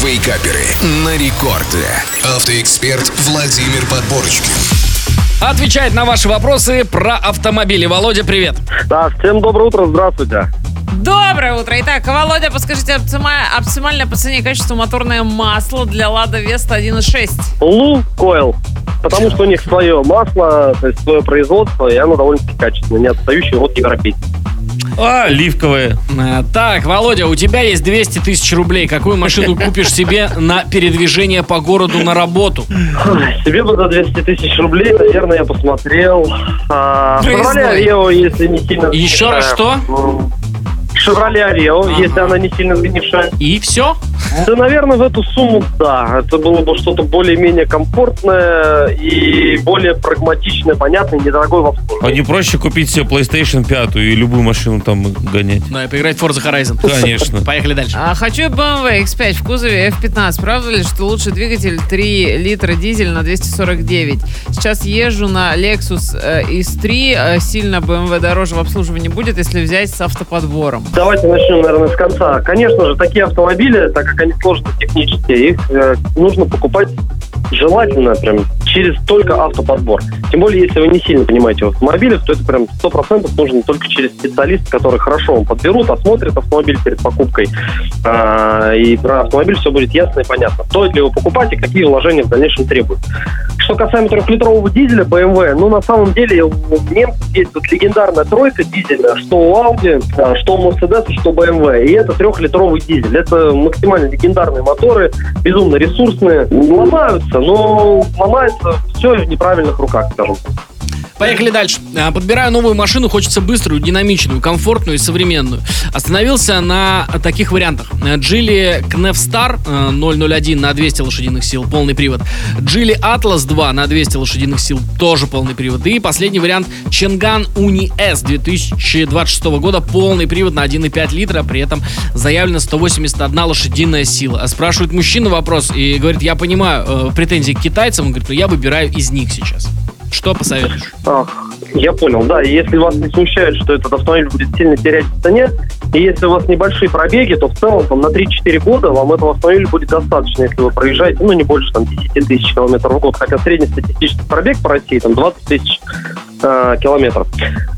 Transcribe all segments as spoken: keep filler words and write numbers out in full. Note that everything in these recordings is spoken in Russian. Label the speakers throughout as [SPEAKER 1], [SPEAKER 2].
[SPEAKER 1] Вейкаперы на рекорде. Автоэксперт Владимир Подборочкин
[SPEAKER 2] отвечает на ваши вопросы про автомобили. Володя, привет.
[SPEAKER 3] Да, всем доброе утро, здравствуйте.
[SPEAKER 4] Доброе утро. Итак, Володя, подскажите, оптимальное по цене и качеству моторное масло для Лада Веста один и шесть?
[SPEAKER 3] Лукойл. Потому что у них свое масло, то есть свое производство, и оно довольно-таки качественное, не отстающее от европейцев.
[SPEAKER 5] А, оливковое.
[SPEAKER 2] А, так, Володя, у тебя есть двести тысяч рублей. Какую машину купишь себе на передвижение по городу на работу?
[SPEAKER 3] Себе бы за двести тысяч рублей, наверное, я посмотрел. А, Шевроле Авео, если не сильно...
[SPEAKER 2] Еще раз что?
[SPEAKER 3] Шевроле Авео, если она не сильно сгнившая.
[SPEAKER 2] И все?
[SPEAKER 3] Да, наверное, в эту сумму, да. Это было бы что-то более-менее комфортное и более прагматичное, понятное, недорогое в обслуживании.
[SPEAKER 5] А не проще купить себе PlayStation пять и любую машину там гонять?
[SPEAKER 2] Ну, и поиграть в Forza Horizon.
[SPEAKER 5] Конечно.
[SPEAKER 2] Поехали дальше.
[SPEAKER 4] А, хочу бэ эм вэ икс пять в кузове эф пятнадцать. Правда ли, что лучший двигатель три литра дизель на двести сорок девять? Сейчас езжу на Lexus э, икс три. Э, сильно бэ эм вэ дороже в обслуживании будет, если взять с автоподбором.
[SPEAKER 3] Давайте начнем, наверное, с конца. Конечно же, такие автомобили, так как они сложные технически, их э, нужно покупать желательно прям через только автоподбор. Тем более, если вы не сильно понимаете в автомобилях, то это прям сто процентов нужно только через специалиста, который хорошо вам подберут, осмотрит автомобиль перед покупкой. А, и про автомобиль все будет ясно и понятно. Стоит ли его покупать и какие вложения в дальнейшем требуют. Что касаемо трехлитрового дизеля бэ эм вэ, ну, на самом деле, у немцев есть вот легендарная тройка дизеля, что у Audi, что у Mercedes, что бэ эм вэ. И это трехлитровый дизель. Это максимально легендарные моторы, безумно ресурсные. Ломаются, но ломается все в неправильных руках, скажем так.
[SPEAKER 2] Поехали дальше. Подбираю новую машину, хочется быструю, динамичную, комфортную и современную. Остановился на таких вариантах. Geely Knevstar ноль ноль один на двести лошадиных сил, полный привод. Geely Atlas два на двести лошадиных сил, тоже полный привод. И последний вариант Chang'an Uni S две тысячи двадцать шестого года, полный привод на один и пять литра, при этом заявлено сто восемьдесят одна лошадиная сила. Спрашивает мужчина вопрос и говорит, я понимаю э, претензии к китайцам, он говорит, но я выбираю из них сейчас. Что посоветуешь?
[SPEAKER 3] Ах, я понял, да. И если вас не смущает, что этот автомобиль будет сильно терять в цене, и если у вас небольшие пробеги, то в целом там, на три-четыре года вам этого автомобиля будет достаточно, если вы проезжаете, ну, не больше там, десять тысяч километров в год. Хотя среднестатистический пробег по России там двадцать тысяч э, километров.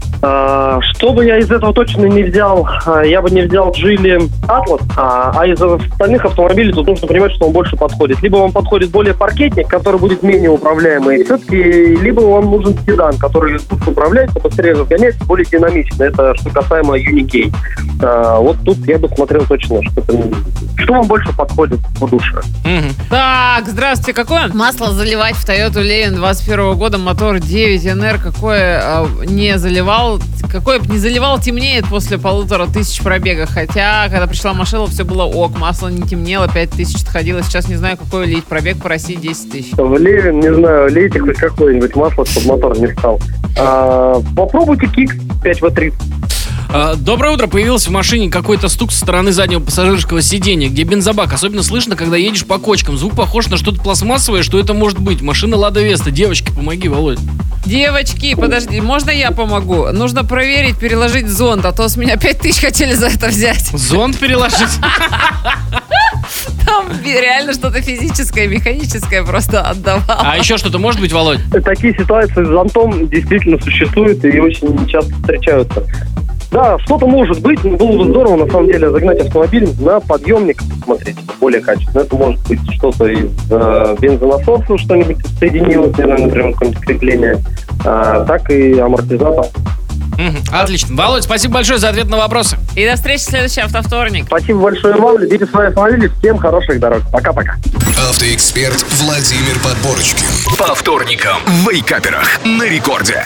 [SPEAKER 3] Uh, что бы я из этого точно не взял, uh, я бы не взял Geely Atlas, uh, а из остальных автомобилей тут нужно понимать, что он больше подходит. Либо вам подходит более паркетник, который будет менее управляемый, все-таки, либо вам нужен седан, который лучше управляется, быстрее разгоняется, более динамично. Это что касаемо Unikey. Uh, вот тут я бы смотрел точно, что, что вам больше подходит по душе.
[SPEAKER 2] Mm-hmm.
[SPEAKER 4] Так, здравствуйте. Какое масло заливать в Toyota Leyland двадцать первого года, мотор девять эн эр, какое а, не заливал? Какой бы не заливал, темнеет после полутора тысяч пробега. Хотя, когда пришла машина, все было ок. Масло не темнело, пять тысяч отходило. Сейчас не знаю, какой лить. Пробег по России десять тысяч.
[SPEAKER 3] В Левин, не знаю, лейте хоть какое-нибудь масло, чтобы мотор не стал. А, попробуйте Кикс пять вэ тридцать.
[SPEAKER 2] Доброе утро. Появился в машине какой-то стук со стороны заднего пассажирского сиденья, где бензобак. Особенно слышно, когда едешь по кочкам. Звук похож на что-то пластмассовое. Что это может быть? Машина Лада Веста. Девочки, помоги, Володь.
[SPEAKER 4] Девочки, подожди, можно я помогу? Нужно проверить, переложить зонд, а то с меня пять тысяч хотели за это взять.
[SPEAKER 2] Зонд переложить?
[SPEAKER 4] Там реально что-то физическое, механическое просто отдавал.
[SPEAKER 2] А еще что-то может быть, Володь?
[SPEAKER 3] Такие ситуации с зонтом действительно существуют и очень часто встречаются. Да, что-то может быть, но было бы здорово, на самом деле, загнать автомобиль на подъемник, посмотреть, более качественно. Это может быть что-то из э, бензонасоса, что-нибудь соединилось, например, какое-нибудь крепление, э, так и амортизатор.
[SPEAKER 2] Mm-hmm. Отлично. Володь, спасибо большое за ответ на вопросы.
[SPEAKER 4] И до встречи в следующий автовторник.
[SPEAKER 3] Спасибо большое вам, любите свои автомобили, всем хороших дорог. Пока-пока.
[SPEAKER 1] Автоэксперт Владимир Подборочкин. По вторникам в Вейкаперах на рекорде.